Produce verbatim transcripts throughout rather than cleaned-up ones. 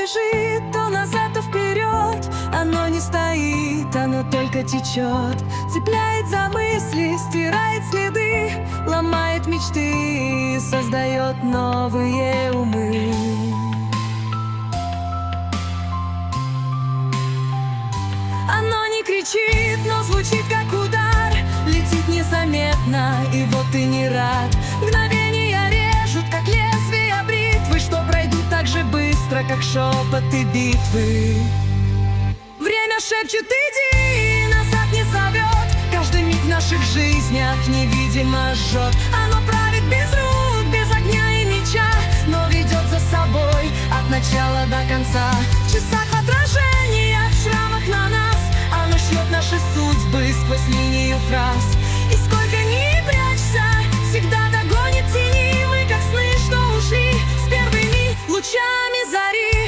бежит то назад, то вперед. Оно не стоит, оно только течет, цепляет за мысли, стирает следы, ломает мечты, создает новые умы. Оно не кричит, но звучит как удар, летит незаметно, и вот ты не рад. Мгновения режут, как лезвия бритвы, что пройдут так же быстро, как шепоты битвы. Время шепчет: иди, назад не зовет. Каждый миг в наших жизнях невидимо жжет. Оно правит без рук, без огня и меча, но ведет за собой от начала до конца. В часах, в отражениях, в шрамах на нас оно шьет наши судьбы сквозь линию фраз. И сколько ни прячься, всегда догонит тени. Мы как сны, что ушли с первыми лучами зари.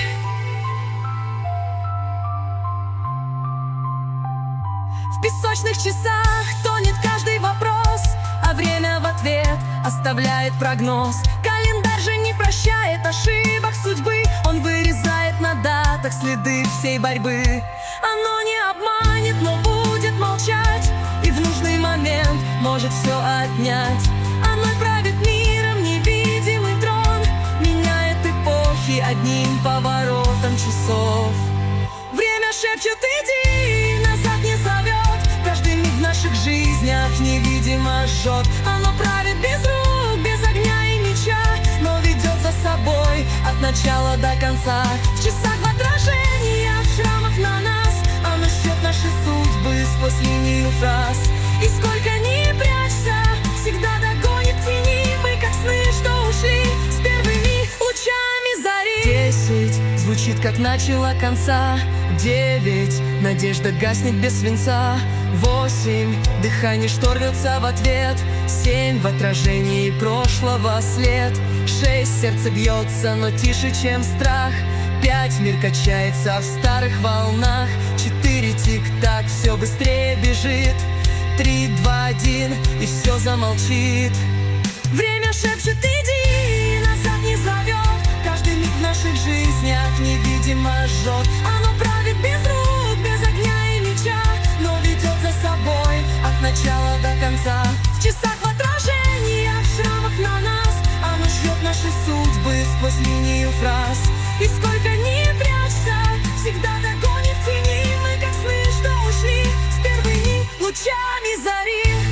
В песочных часах тонет каждый вопрос, а время в ответ оставляет прогноз. Календарь же не прощает ошибок судьбы, он вырезает на датах следы всей борьбы. Оно не обманет, но будет молчать, и в нужный момент может все отнять. Оно правит миром, невидимый трон, меняет эпохи одним поворотом часов. Время шепчет: иди, назад не зовет. Каждый миг в наших жизнях невидимо жжет. Оно правит без рук, без огня и меча, но ведет за собой от начала до конца. В часах, в отражениях, в шрамах на нас оно шьет наши судьбы сквозь линию фраз. И сколько ни прячься, всегда догонит тени. Мы как сны, что ушли с первыми лучами зари. Десять звучит как начало конца. Девять надежда гаснет без свинца. Восемь дыхание, что рвется в ответ. Семь в отражении прошлого след. Шесть сердце бьется, но тише, чем страх. Пять мир качается в старых волнах. Четыре тик-так, все быстрее бежит. Три, два, один, и все замолчит. Время шепчет: иди, назад не зовет. Каждый миг в наших жизнях невидимо жжет. Оно правит без рук, без огня и меча, но ведет за собой от начала до конца. В часах, в отражениях, в шрамах на нас оно шьет наши судьбы сквозь линию фраз. И сколько ни прячься, всегда догонит тени. Мы как сны, что ушли с первыми лучами зари.